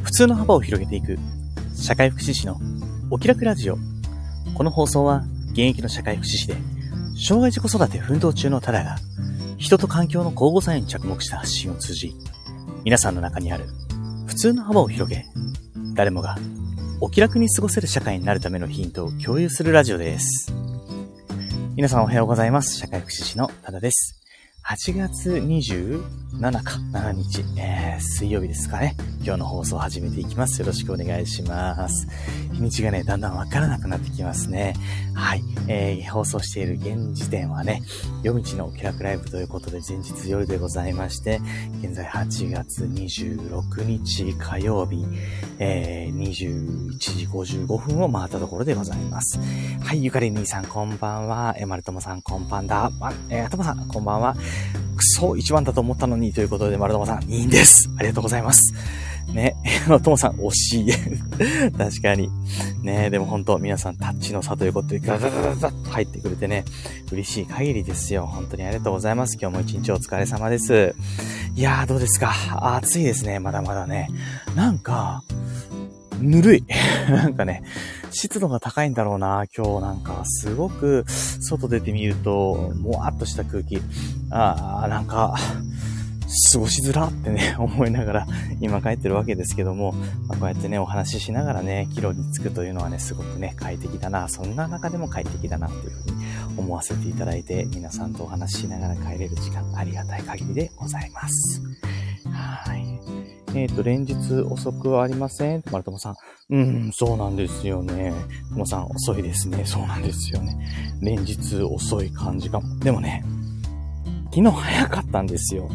普通の幅を広げていく社会福祉士のお気楽ラジオ。この放送は現役の社会福祉士で障害児子育て奮闘中のタダが人と環境の交互作用に着目した発信を通じ、皆さんの中にある普通の幅を広げ、誰もがお気楽に過ごせる社会になるためのヒントを共有するラジオです。皆さんおはようございます。社会福祉士のタダです。8月27日、水曜日ですかね。今日の放送を始めていきます。よろしくお願いします。日にちがね、だんだんわからなくなってきますね。はい。放送している現時点はね、夜道のお気楽ライブということで前日夜でございまして、現在8月26日火曜日、21時55分を回ったところでございます。はい、ゆかり兄さんこんばんは。まるともさんこんばんだ。ともさんこんばんは。くそ、1番だと思ったのにということで、まるともさん、いいんです。ありがとうございます。ね、ともさん、惜しい。確かに。ね、でも本当、皆さん、タッチの差ということで、ガガガガガッと入ってくれてね、嬉しい限りですよ。本当にありがとうございます。今日も一日お疲れ様です。いやー、どうですか。暑いですね。まだまだね。なんか、ぬるい。なんかね、湿度が高いんだろうな。今日なんか、すごく、外出てみると、もわっとした空気。なんか、過ごしづらってね、思いながら今帰ってるわけですけども、こうやってね、お話ししながらね、帰路に着くというのはね、すごくね、快適だな。そんな中でも快適だなというふうに思わせていただいて、皆さんとお話ししながら帰れる時間、ありがたい限りでございます。はい。連日遅くはありません？まるともさん。そうなんですよね。ともさん遅いですね。そうなんですよね。連日遅い感じかも。でもね、昨日早かったんですよ。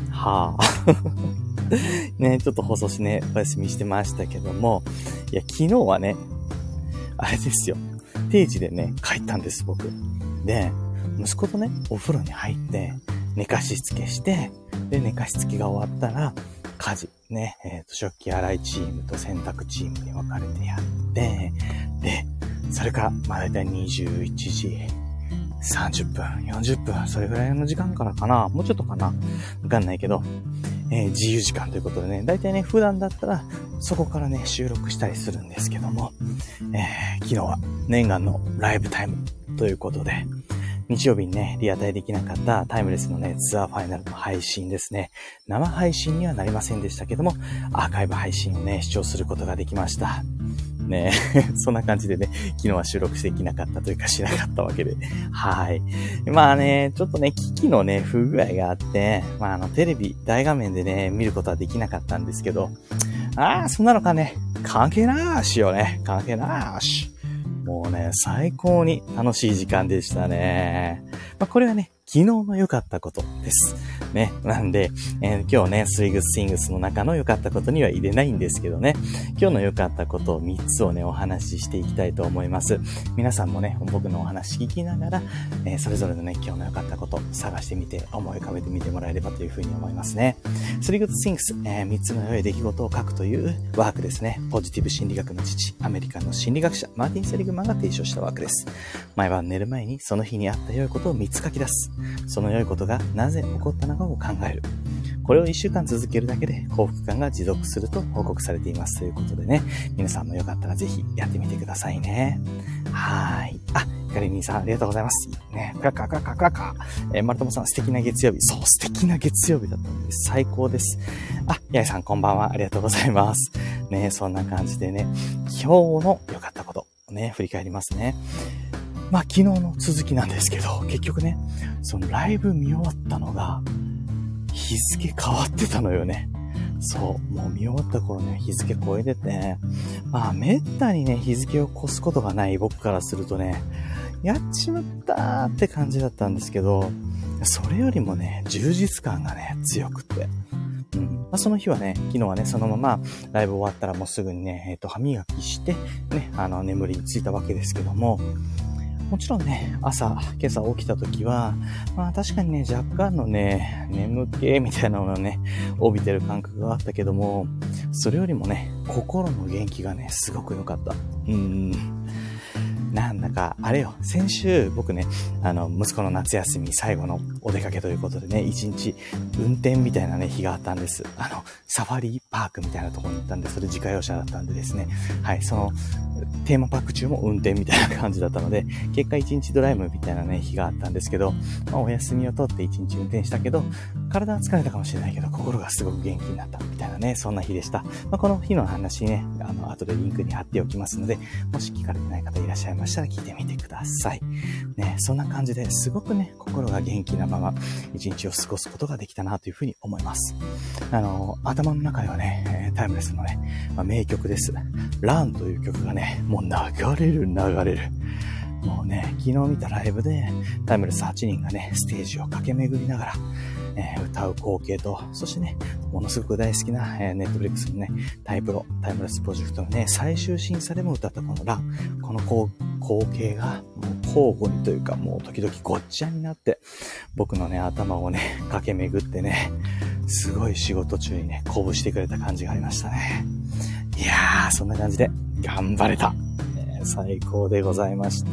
ね、ちょっと放送しね、お休みしてましたけども、いや、昨日はね、あれですよ。定時でね、帰ったんです、僕。で、息子とね、お風呂に入って、寝かしつけして、で、寝かしつけが終わったら、家事、ね、食器洗いチームと洗濯チームに分かれてやって、で、それから、だいたい21時30分、40分、それぐらいの時間からかな、もうちょっとかな、わかんないけど、自由時間ということでね、だいたいね、普段だったら、そこからね、収録したりするんですけども、昨日は念願のライブタイムということで、日曜日にね、リアタイできなかったタイムレスのね、ツアーファイナルの配信ですね。生配信にはなりませんでしたけども、アーカイブ配信をね、視聴することができました。ねそんな感じでね、昨日は収録してきなかったというかしなかったわけで。はい。ちょっとね、機器のね、不具合があって、テレビ、大画面でね、見ることはできなかったんですけど、そんなのかね、関係なーしよね。関係なーし。もうね、最高に楽しい時間でしたね。これはね、昨日の良かったことです。ね。なんで、今日ね、スイグスイングスの中の良かったことには入れないんですけどね、今日の良かったことを3つをね、お話ししていきたいと思います。皆さんもね、僕のお話聞きながら、それぞれのね、今日の良かったことを探してみて、思い浮かべてみてもらえればというふうに思いますね。スリーグッドシングス、3つの良い出来事を書くというワークですね。ポジティブ心理学の父、アメリカの心理学者、マーティン・セリグマンが提唱したワークです。毎晩寝る前にその日にあった良いことを3つ書き出す。その良いことがなぜ起こったのかを考える。これを1週間続けるだけで幸福感が持続すると報告されています。ということでね、皆さんもよかったらぜひやってみてくださいね。はい。ひかり兄さんありがとうございます。ね、クラッカークラッカークラッカー。まるともさん素敵な月曜日。そう、素敵な月曜日だったんです。最高です。やいさんこんばんは。ありがとうございます。ね、そんな感じでね、今日の良かったことね、振り返りますね。昨日の続きなんですけど、結局ね、そのライブ見終わったのが、日付変わってたのよね。そう、もう見終わった頃ね、日付超えてて、めったにね、日付を越すことがない僕からするとね、やっちまったーって感じだったんですけど、それよりもね、充実感がね、強くって。その日はね、昨日はね、そのままライブ終わったらもうすぐにね、歯磨きして、ね、眠りについたわけですけども、もちろんね、今朝起きた時は、確かにね、若干のね、眠気みたいなのをね、帯びてる感覚があったけども、それよりもね、心の元気がね、すごく良かった。 なんだか、あれよ、先週僕ね、息子の夏休み最後のお出かけということでね、一日運転みたいなね、日があったんです。サファリパークみたいなところに行ったんで、それ自家用車だったんでですね、はい、その、テーマパーク中も運転みたいな感じだったので、結果一日ドライブみたいなね、日があったんですけど、お休みを取って一日運転したけど、体は疲れたかもしれないけど、心がすごく元気になったみたいなね、そんな日でした。この日の話ね、後でリンクに貼っておきますので、もし聞かれてない方いらっしゃいましたら聞いてみてください。ね、そんな感じですごくね、心が元気なまま一日を過ごすことができたなというふうに思います。頭の中ではね、タイムレスのね、名曲です。ランという曲がね、もう流れる。もうね、昨日見たライブでタイムレス8人がね、ステージを駆け巡りながら、歌う光景と、そしてね、ものすごく大好きな、ネットフリックスのね、タイムレスプロジェクトのね、最終審査でも歌ったこのラン、この光景がもう交互にというか、もう時々ごっちゃになって、僕のね、頭をね、駆け巡ってね、すごい仕事中にね、鼓舞してくれた感じがありましたね。いやー、そんな感じで、頑張れた。最高でございました。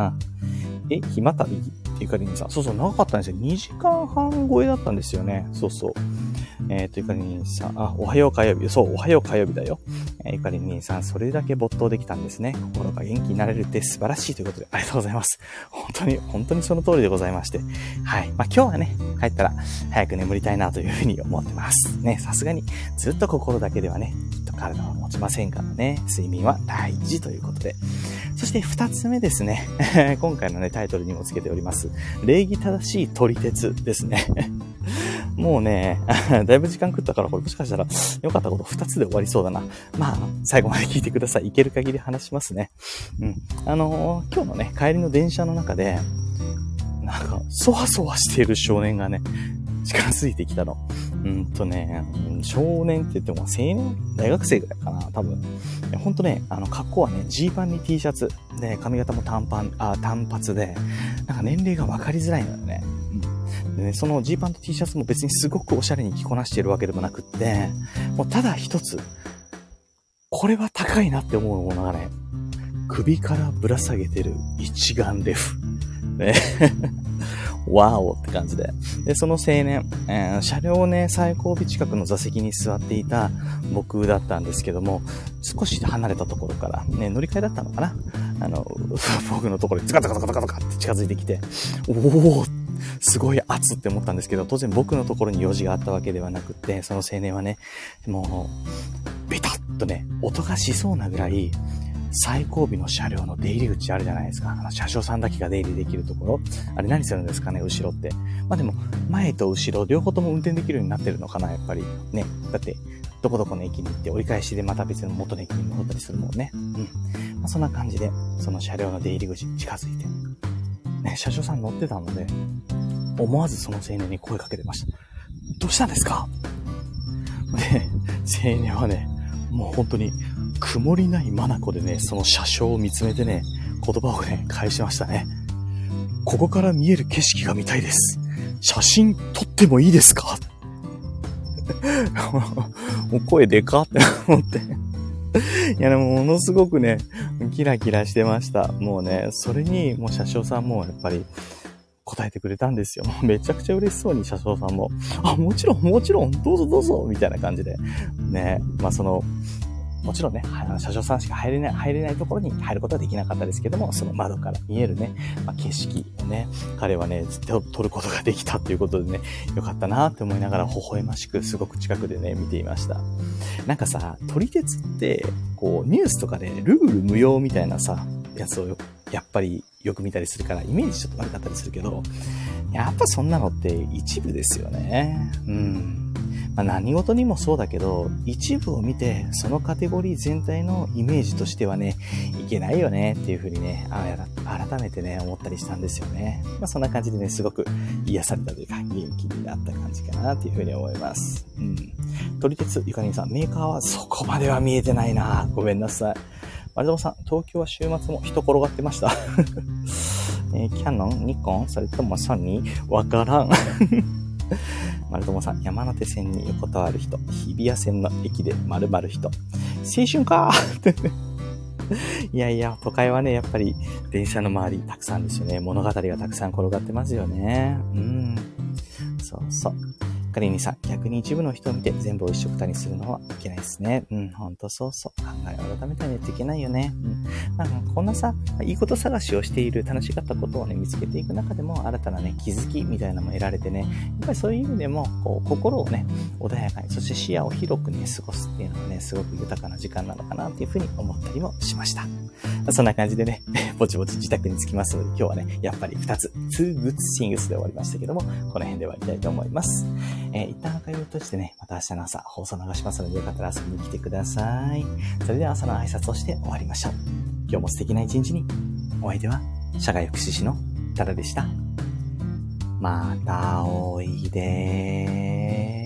暇旅ってゆかりんさん。そう、長かったんですよ。2時間半超えだったんですよね。そう。ゆかりんさん。おはよう火曜日。そう、おはよう火曜日だよ。ゆかりんさん、それだけ没頭できたんですね。心が元気になれるって素晴らしいということで、ありがとうございます。本当にその通りでございまして。はい。今日はね、帰ったら早く眠りたいなというふうに思ってます。ね、さすがにずっと心だけではね、きっと体は持ちませんからね。睡眠は大事ということで。そして2つ目ですね。今回のね、タイトルにもつけております。礼儀正しい撮り鉄ですね。もうね、だいぶ時間食ったから、これもしかしたら良かったこと2つで終わりそうだな。最後まで聞いてください。いける限り話しますね。今日のね、帰りの電車の中で、なんか、そわそわしている少年がね、近づいてきたの。少年って言っても青年大学生ぐらいかな、多分。ほんとね、格好はね、ジーパンに T シャツで、髪型も単髪で、なんか年齢が分かりづらいのよね。でね、そのジーパンと T シャツも別にすごくおしゃれに着こなしているわけでもなくって、もうただ一つ、これは高いなって思うものがね、首からぶら下げてる一眼レフ。ね。ワオって感じで。で、その青年、車両ね、最後尾近くの座席に座っていた僕だったんですけども、少し離れたところから、ね、乗り換えだったのかな？僕のところにズカズカズカズカズカって近づいてきて、おーすごい熱って思ったんですけど、当然僕のところに用事があったわけではなくって、その青年はね、もう、ビタッとね、音がしそうなぐらい、最後尾の車両の出入り口あるじゃないですか。車掌さんだけが出入りできるところ。あれ何するんですかね、後ろって。でも、前と後ろ、両方とも運転できるようになってるのかな、やっぱり。ね。だって、どこどこの駅に行って折り返しでまた別の元の駅に戻ったりするもんね。そんな感じで、その車両の出入り口に近づいて。ね、車掌さん乗ってたので、思わずその青年に声かけてました。どうしたんですか？で、青年はね、もう本当に、曇りない眼でね、その車掌を見つめてね、言葉をね、返しましたね。ここから見える景色が見たいです。写真撮ってもいいですか？もう声でかって思って。いやでもものすごくね、キラキラしてました。もうね、それにもう車掌さんもやっぱり答えてくれたんですよ。もうめちゃくちゃ嬉しそうに車掌さんも、もちろん、どうぞ、みたいな感じで。ね、もちろんね、車掌さんしか入れないところに入ることはできなかったですけども、その窓から見えるね、景色をね、彼はね、撮ることができたっていうことでね、よかったなって思いながら微笑ましく、すごく近くでね、見ていました。なんかさ、撮り鉄って、こう、ニュースとかでルール無用みたいなさ、やつをやっぱりよく見たりするから、イメージちょっと悪かったりするけど、やっぱそんなのって一部ですよね。何事にもそうだけど、一部を見て、そのカテゴリー全体のイメージとしてはね、いけないよねっていうふうにね、改めてね、思ったりしたんですよね。そんな感じでね、すごく癒されたというか、元気になった感じかなっていうふうに思います。撮り鉄、ゆかりんさん、メーカーはそこまでは見えてないな。ごめんなさい。丸友さん、東京は週末も人転がってました。キャノン、ニコン、それともソニー、わからん。丸友さん、山手線に横たわる人、日比谷線の駅で丸々人。青春かーってね。 いやいや、都会はね、やっぱり電車の周りたくさんですよね。物語がたくさん転がってますよね。そうそう。カリーニさん、逆に一部の人を見て全部を一緒くたにするのはいけないですね。ほんとそうそう。考えを改めてないといけないよね。こんなさ、いいこと探しをしている楽しかったことをね、見つけていく中でも新たなね、気づきみたいなのも得られてね、やっぱりそういう意味でも、心をね、穏やかに、そして視野を広くね、過ごすっていうのはね、すごく豊かな時間なのかなっていうふうに思ったりもしました。そんな感じでね、ぼちぼち自宅に着きますので、今日はね、やっぱり2つ、2 good things で終わりましたけども、この辺で終わりたいと思います。一旦アーカイブとしてね、また明日の朝放送流しますので、よかったら遊びに来てください。それでは朝の挨拶をして終わりましょう。今日も素敵な一日に。お相手は、社会福祉士のタラでした。またおいでー。